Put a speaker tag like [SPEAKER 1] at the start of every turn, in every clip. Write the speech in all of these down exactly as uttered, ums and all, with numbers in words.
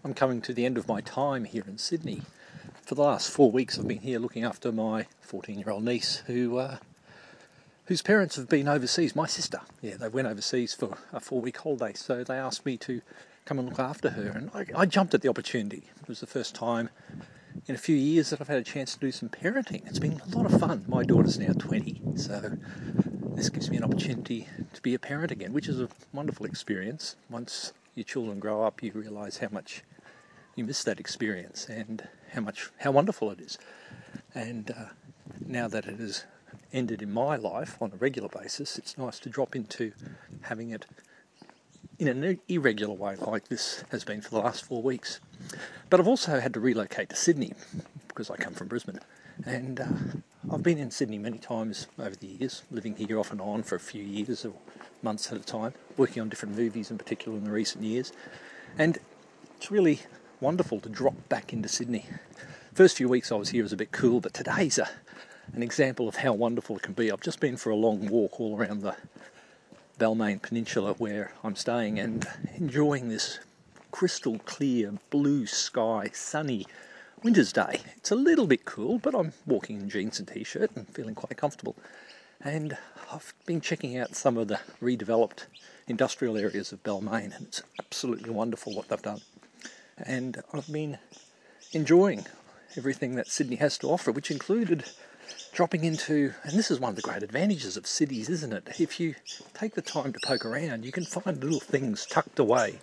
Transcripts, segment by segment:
[SPEAKER 1] I'm coming to the end of my time here in Sydney. For the last four weeks I've been here looking after my fourteen-year-old niece who, uh, whose parents have been overseas. My sister, yeah, they went overseas for a four-week holiday, so they asked me to come and look after her, and I, I jumped at the opportunity. It was the first time in a few years that I've had a chance to do some parenting. It's been a lot of fun. My daughter's now twenty, so this gives me an opportunity to be a parent again, which is a wonderful experience. Once your children grow up, you realise how much you miss that experience and how much how wonderful it is. And uh, now that it has ended in my life on a regular basis, it's nice to drop into having it in an irregular way like this has been for the last four weeks. But I've also had to relocate to Sydney because I come from Brisbane, and uh, I've been in Sydney many times over the years, living here off and on for a few years or months at a time, working on different movies in particular in the recent years, and it's really wonderful to drop back into Sydney. First few weeks I was here was a bit cool, but today's a, an example of how wonderful it can be. I've just been for a long walk all around the Balmain Peninsula where I'm staying and enjoying this crystal clear blue sky, sunny winter's day. It's a little bit cool, but I'm walking in jeans and t-shirt and feeling quite comfortable. And I've been checking out some of the redeveloped industrial areas of Balmain, and it's absolutely wonderful what they've done. And I've been enjoying everything that Sydney has to offer, which included dropping into, and this is one of the great advantages of cities, isn't it? If you take the time to poke around, you can find little things tucked away,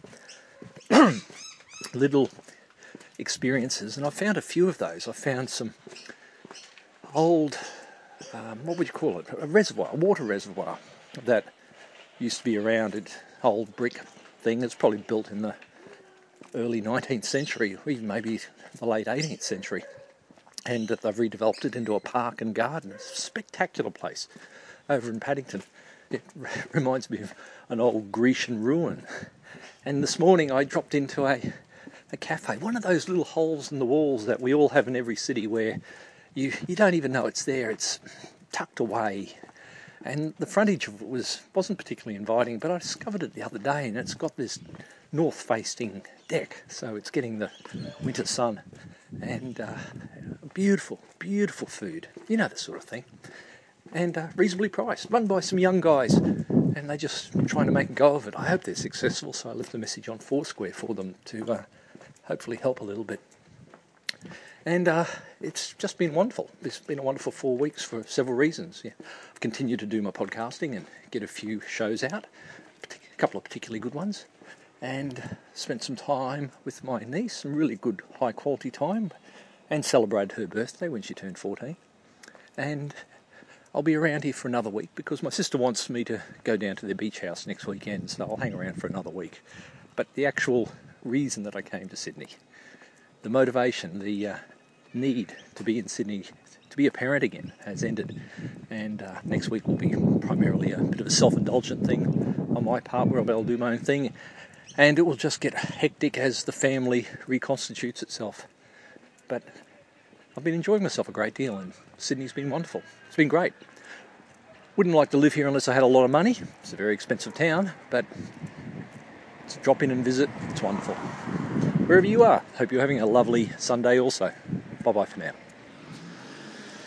[SPEAKER 1] little experiences, and I found a few of those. I found some old, um, what would you call it, a reservoir, a water reservoir that used to be around, an old brick thing that's probably built in the early nineteenth century, or even maybe the late eighteenth century, and that they've redeveloped it into a park and garden. It's a spectacular place over in Paddington. It reminds me of an old Grecian ruin. And this morning I dropped into a, a cafe, one of those little holes in the walls that we all have in every city where you, you don't even know it's there, it's tucked away. And the frontage of it was, wasn't particularly inviting, but I discovered it the other day, and it's got this north-facing deck, so it's getting the winter sun, and uh, beautiful, beautiful food, you know, the sort of thing, and uh, reasonably priced, run by some young guys, and they're just trying to make a go of it. I hope they're successful, so I left a message on Foursquare for them to uh, hopefully help a little bit. And uh, it's just been wonderful. It's been a wonderful four weeks for several reasons. Yeah. I've continued to do my podcasting and get a few shows out, a couple of particularly good ones, and spent some time with my niece, some really good high-quality time, and celebrated her birthday when she turned fourteen. And I'll be around here for another week because my sister wants me to go down to their beach house next weekend, so I'll hang around for another week. But the actual reason that I came to Sydney, the motivation, the uh, need to be in Sydney, to be a parent again, has ended. And uh, next week will be primarily a bit of a self-indulgent thing on my part, where I'll be able to do my own thing. And it will just get hectic as the family reconstitutes itself. But I've been enjoying myself a great deal, and Sydney's been wonderful. It's been great. Wouldn't like to live here unless I had a lot of money. It's a very expensive town, but to drop in and visit, it's wonderful. Wherever you are, hope you're having a lovely Sunday also. Bye-bye for now.